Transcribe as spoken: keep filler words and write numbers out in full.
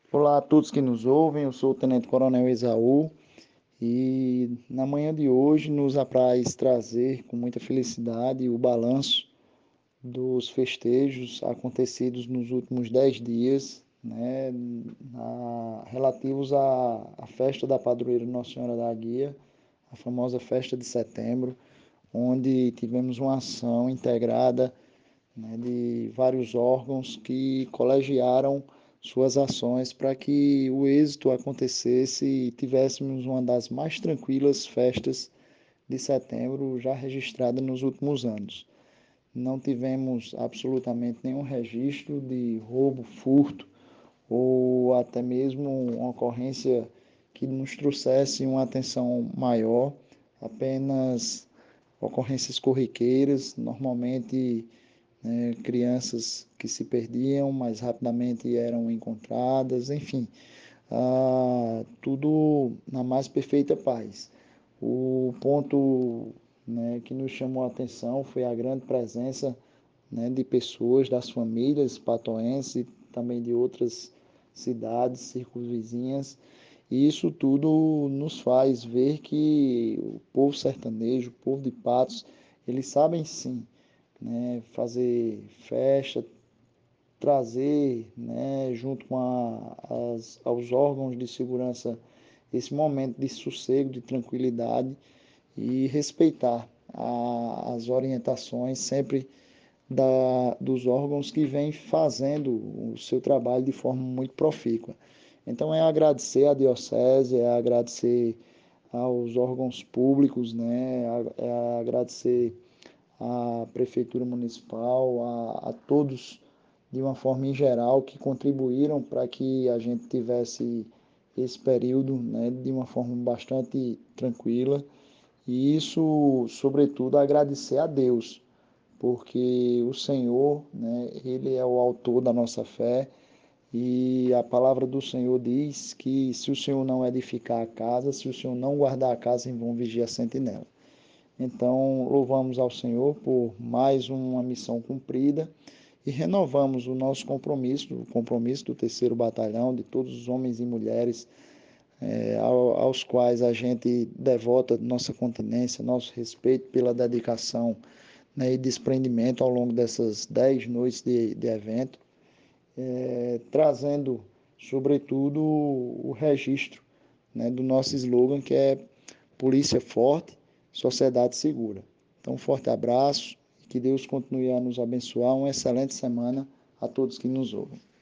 Olá a todos que nos ouvem, eu sou o Tenente Coronel Esaú e na manhã de hoje nos apraz trazer com muita felicidade o balanço dos festejos acontecidos nos últimos dez dias, né, na, relativos à, à festa da padroeira Nossa Senhora da Guia, a famosa festa de setembro, onde tivemos uma ação integrada, né, de vários órgãos que colegiaram suas ações para que o êxito acontecesse e tivéssemos uma das mais tranquilas festas de setembro já registrada nos últimos anos. Não tivemos absolutamente nenhum registro de roubo, furto ou até mesmo uma ocorrência que nos trouxesse uma atenção maior, apenas ocorrências corriqueiras, normalmente, né, crianças que se perdiam, mas rapidamente eram encontradas, enfim, ah, tudo na mais perfeita paz. O ponto, né, que nos chamou a atenção foi a grande presença, né, de pessoas, das famílias patoenses e também de outras cidades circunvizinhas. E isso tudo nos faz ver que o povo sertanejo, o povo de Patos, eles sabem sim, né, fazer festa, trazer, né, junto com a, as, aos órgãos de segurança esse momento de sossego, de tranquilidade e respeitar a, as orientações sempre da, dos órgãos que vêm fazendo o seu trabalho de forma muito profícua. Então é agradecer à diocese, é agradecer aos órgãos públicos, né, é agradecer à Prefeitura Municipal, a, a todos de uma forma em geral que contribuíram para que a gente tivesse esse período, né, de uma forma bastante tranquila. E isso, sobretudo, agradecer a Deus, porque o Senhor, né, Ele é o autor da nossa fé e a palavra do Senhor diz que se o Senhor não edificar a casa, se o Senhor não guardar a casa, em vão vigia a sentinela. Então, louvamos ao Senhor por mais uma missão cumprida e renovamos o nosso compromisso, o compromisso do terceiro batalhão, de todos os homens e mulheres é, aos quais a gente devota nossa continência, nosso respeito pela dedicação, né, e desprendimento ao longo dessas dez noites de, de evento, é, trazendo, sobretudo, o registro, né, do nosso slogan, que é Polícia Forte, Sociedade Segura. Então, um forte abraço e que Deus continue a nos abençoar. Uma excelente semana a todos que nos ouvem.